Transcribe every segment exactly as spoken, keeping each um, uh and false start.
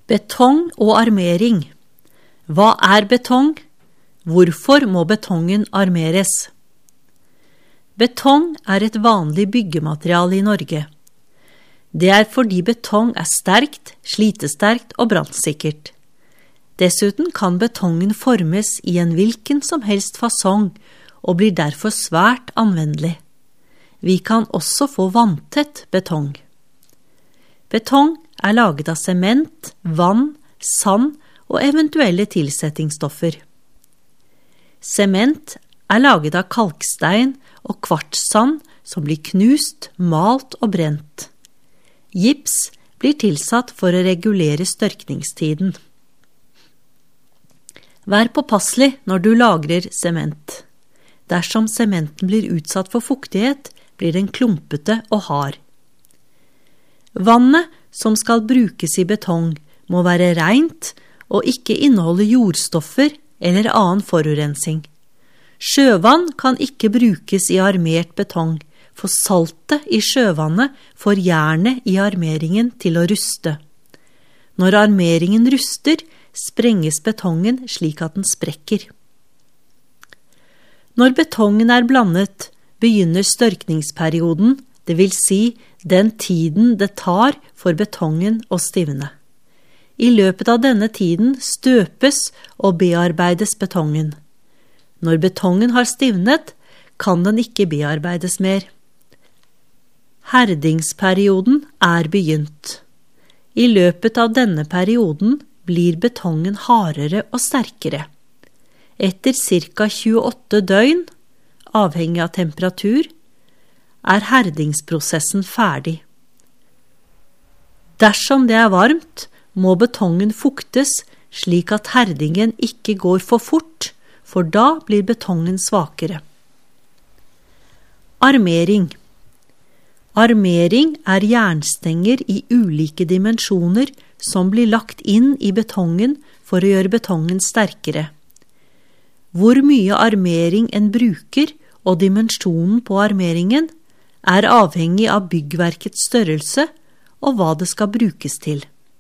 Betong og armering. Hva er betong? Hvorfor må betongen armeres? Betong er et vanlig byggemateriale i Norge. Det er fordi betong er sterkt, slitesterkt og brannsikkert. Dessuten kan betongen formes i en hvilken som helst fasong og blir derfor svært anvendelig. Vi kan også få vanntett betong. Betong er laget av sement, vann, sand og eventuelle tilsettingsstoffer. Sement er laget av kalkstein og kvartssand som blir knust, malt og brent. Gips blir tilsatt for å regulere størkningstiden. Vær påpasselig når du lagrer sement. Dersom sementen blir utsatt for fuktighet, blir den klumpete og hard. Vannet som skal brukes i betong må være rent og ikke inneholde jordstoffer eller annen forurensing. Sjøvann kan ikke brukes i armert betong, for saltet i sjøvannet får jernet i armeringen til å ruste. Når armeringen ruster, sprenges betongen slik at den sprekker. Når betongen er blandet, begynner størkningsperioden, det vil si den tiden det tar for betongen å stivne. I løpet av denne tiden støpes og bearbeides betongen. Når betongen har stivnet, kan den ikke bearbeides mer. Herdingsperioden er begynt. I løpet av denne perioden blir betongen hardere og sterkere. Etter ca. tjueåtte døgn, avhengig av temperatur, er herdingsprosessen ferdig. Dersom det er varmt, må betongen fuktes slik at herdingen ikke går for fort, for da blir betongen svakere. Armering. Armering er jernstenger i ulike dimensjoner som blir lagt inn i betongen for å gjøre betongen sterkere. Hvor mye armering en bruker og dimensjonen på armeringen er avhengig av byggverkets størrelse og hva det skal brukes til.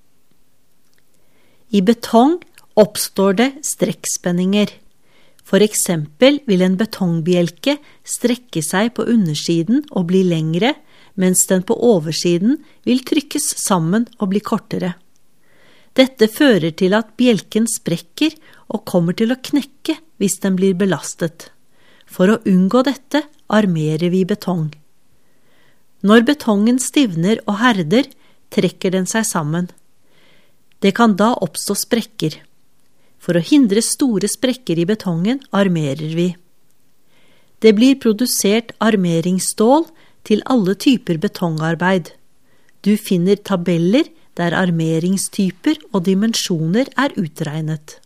I betong oppstår det strekkspenninger. For eksempel vil en betongbjelke strekke seg på undersiden og bli lengre, mens den på oversiden vil trykkes sammen og bli kortere. Dette fører til at bjelken sprekker og kommer til å knekke hvis den blir belastet. For å unngå dette armerer vi betong. Når betongen stivner og herder, trekker den seg sammen. Det kan da oppstå sprekker. For å hindre store sprekker i betongen armerer vi. Det blir produsert armeringsstål til alle typer betongarbeid. Du finner tabeller der armeringstyper og dimensjoner er utregnet.